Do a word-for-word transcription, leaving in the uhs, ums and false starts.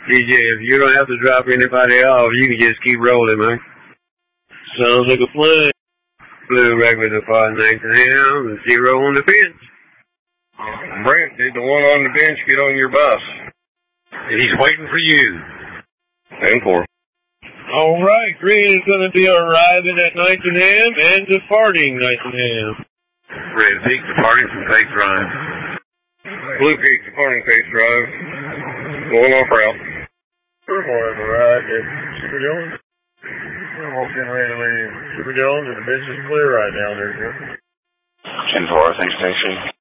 D J, if you don't have to drop anybody off, you can just keep rolling, man. Sounds like a plan. Blue regular departing nineteen A M, zero on the bench. Brent, did the one on the bench get on your bus? He's waiting for you. ten four. All right, green is going to be arriving at nineteen A M and departing nineteen A M. Red Peak departing from Pace Drive. Blue Peak departing Pace Drive. Going off route. Purple has arrived at Super Jones. I walked in randomly Super Jones and the bench is clear right now. There's ten four, thanks, Stacy.